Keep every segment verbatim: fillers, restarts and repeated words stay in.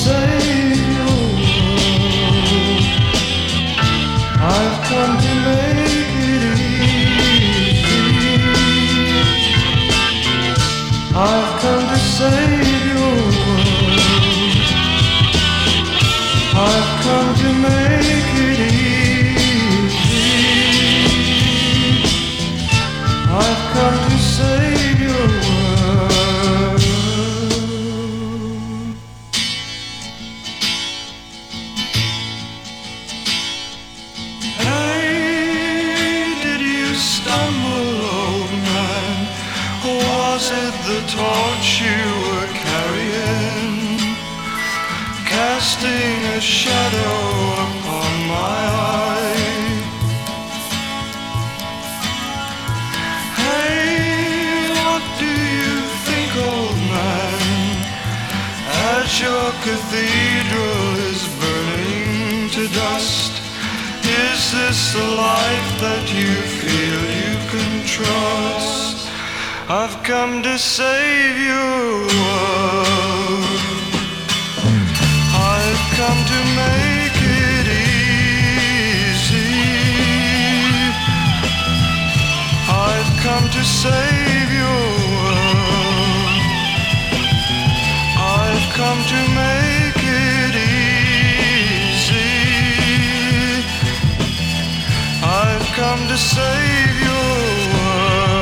save your world. I've come to make it easy. I've come to save your world. I've come to make it easy. I've come to save your world. Was it the torch you were carrying, casting a shadow upon my eye? Hey, what do you think, old man, as your cathedral is burning to dust? Is this the life that you feel you can trust? I've come to save your world. I've come to make it easy. I've come to save your world. I've come to make it easy. I've come to save your world.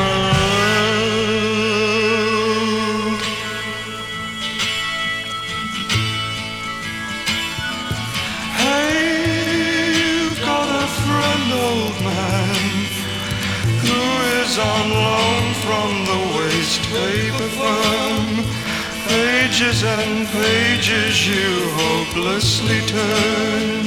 Old man who is on loan from the waste paper firm, pages and pages you hopelessly turn.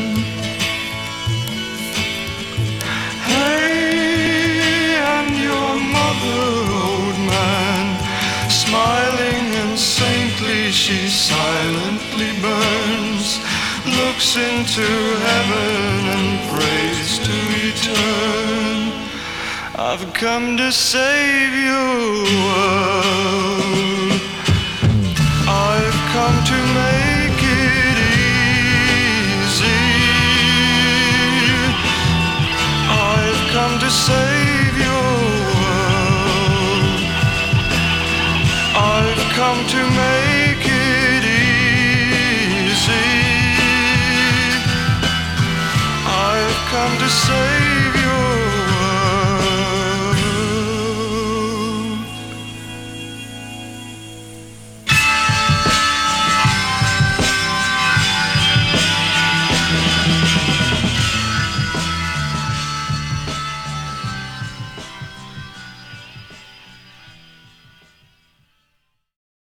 Hey, and your mother, old man, smiling and saintly, she silently burns, looks into heaven and prays to return. I've come to save your world. I've come to make it easy. I've come to save your world. I've come to make it easy. I've come to save